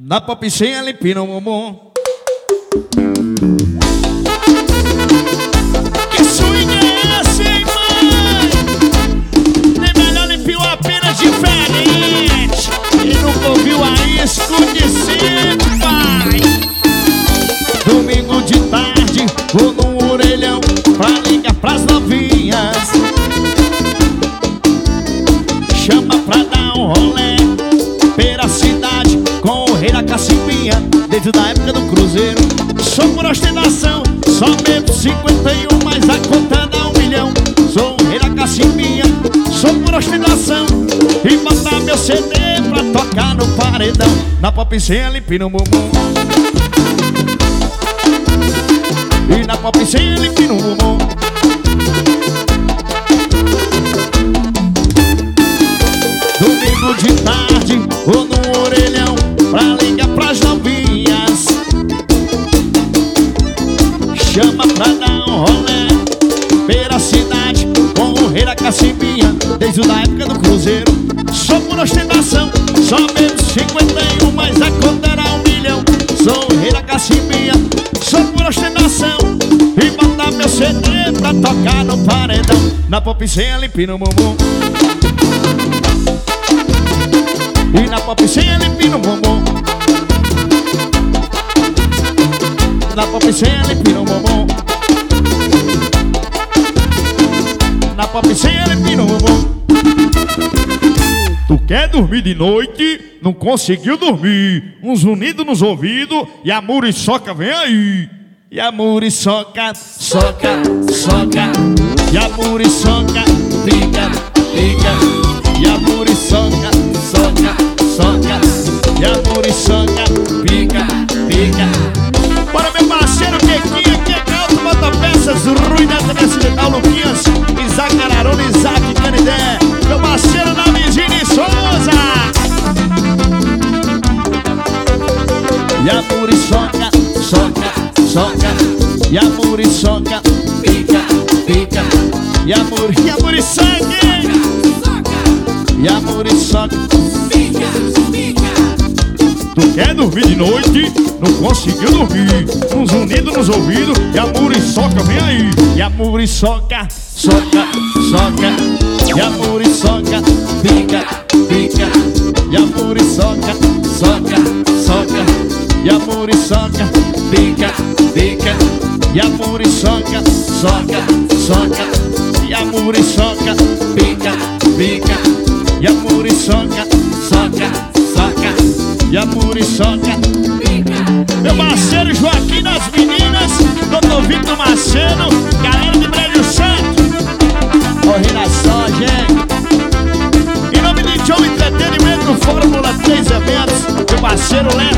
Na pop sem limpinha no bumbum. Que swing é esse, hein, mãe? Tem melhor limpinho apenas diferente. E nunca ouviu aí, escute sempre, pai. Domingo de tarde, vou no orelhão pra ligar pras novinhas. Chama pra dar um rolê pela cidade com o rei da cacimbinha, desde da época do cruzeiro. Sou por ostentação, só bebo 51, mas a conta dá 1 milhão. Sou o rei da cacimbinha, sou por ostentação, e botar meu CD pra tocar no paredão. Na pop sem limpinho no bumbum. E na pop sem limpinho no bumbum. Domingo de tarde, vou no orelhão pra ligar pras novinhas. Chama pra dar um rolê pela cidade com o rei da cacimbinha, desde da época do cruzeiro. Sou por ostentação, só bebo 51, mas a conta era 1 milhão. Sou o rei da cacimbinha, sou por ostentação, e botar meu CD pra tocar no paredão. Na pop sem limpinho no bumbum. E na pop sem limpinho no bumbum. Na pop sem limpinho no bumbum. Na pop sem limpinho no bumbum. Tu quer dormir de noite, não conseguiu dormir. Um zunido nos ouvidos e a muriçoca vem aí. E a muriçoca, soca, soca. E a muriçoca, pica, pica. E a muriçoca, soca, soca. E a muriçoca, pica, pica. Bora, meu parceiro Quequinha, que é alto, motopeças, Rui Neto Acidental, Luquinhas, Isaac Ararona, Isaac Canidé. Meu parceiro Davidine Souza. E a muriçoca, soca, soca. E a muriçoca, pica, pica. E a muriçoca, e a muriçoca, pica, pica. Tu quer dormir de noite, não conseguiu dormir. Um zunido nos ouvidos e a muriçoca vem aí. E a muriçoca, soca, soca. E a muriçoca, pica, pica. E a muriçoca, soca, soca. E a muriçoca, pica, pica. E a muriçoca, soca, soca. E a muriçoca, pica, pica. E a muriçoca, soca, soca. E a muriçoca, pica. Meu parceiro Joaquim das meninas, Doutor Victor Marcelo, galera de Brejo Santo, o rei da soja. Em nome de John Entretenimento, Fórmula 3 Eventos, meu parceiro Léo.